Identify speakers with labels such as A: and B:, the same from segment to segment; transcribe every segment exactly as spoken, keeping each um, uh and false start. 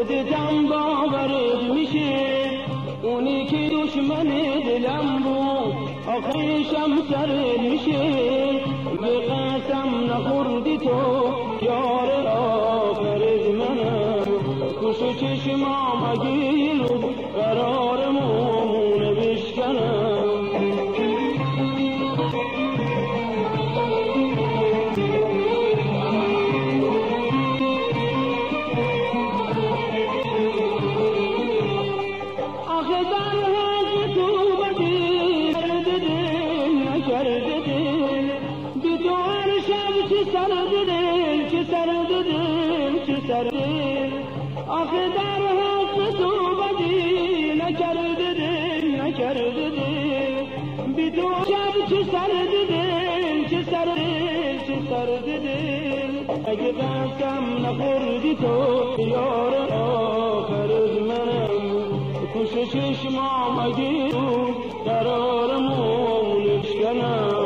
A: خودتم باورت میشه اونی که دشمن دلم بود آخرشم سرت میشه. به قسم نخوردی تو یار آخرت منم گوش چشمام اگه یه روز قرارمون بشکنم. آخه در حق تو بدی نکرده دل نکرده دل بی تو شب چه سرد دل چه سرد دل چه سرد دل. اگه قسم نخوردی تو یار آخرت منم کش چشمام اگه تو قرارمون بشکنم.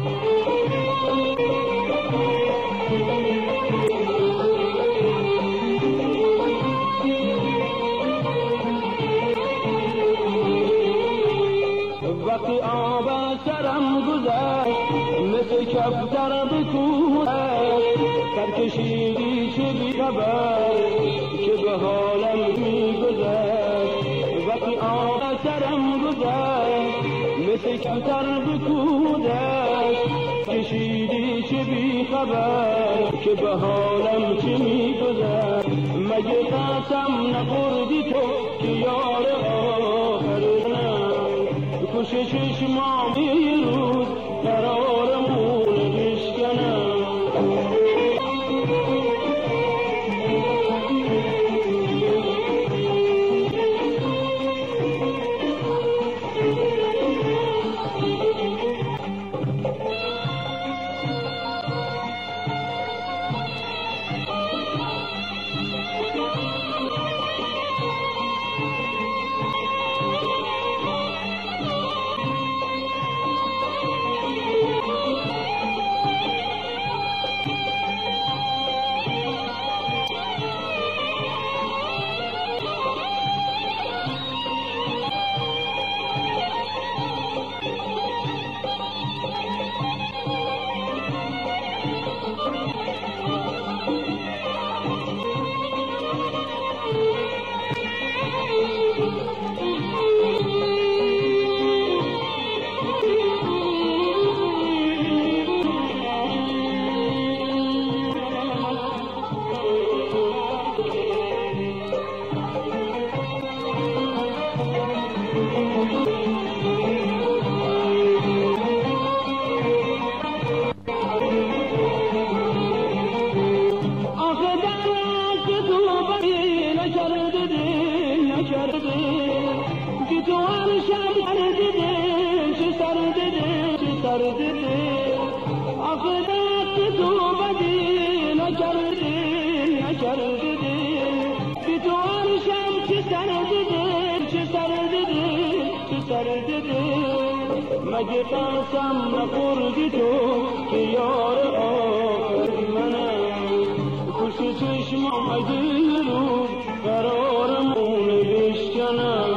A: وقتی آب سرم گذشت مثل کفتر به کوه سر کشیدی چه بی خبر که به حالم می گذشت. وقتی آب سرم گذشت مثل کفتر به کوه کشیدی چه بی خبر که به حالم چه می گذشت. مگه قسم نخوردی تو که یار آخرتم کش چشمام یه روز قرارمون بشکنم. مگه قسم نخوردی تو که یار آخرت منم کش چشمام اگه یه روز قرارمون بشکنم.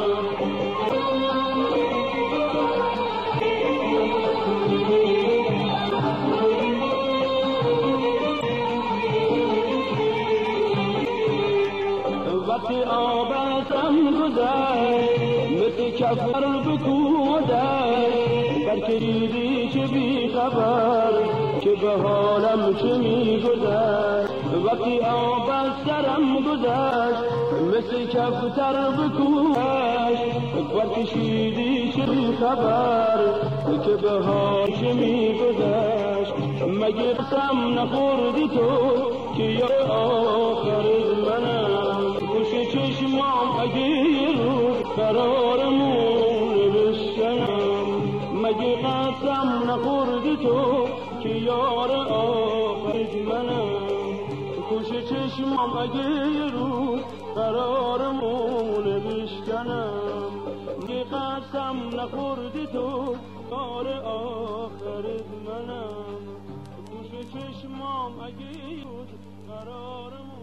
A: وقتی آب ازم گذشت مثل کفتر به کوه برکشیدی چه بی خبر که به حالم چه می گذشت. وقتی آب از سرم گذشت مثل کفتر به کوه برکشیدی چه بی خبر که به حال چه می گذشت. مگه قسم نخوردی تو که یار آخرت منم کش چشمام اگه یه روز قرارمون بشکنم. مگه قسم نخوردی تو که یار آخرت منم کش چشمام اگه یه روز قرارمون بشکنم. مگه قسم نخوردی تو یار آخرت منم کش چشمام اگه یه روز قرارمون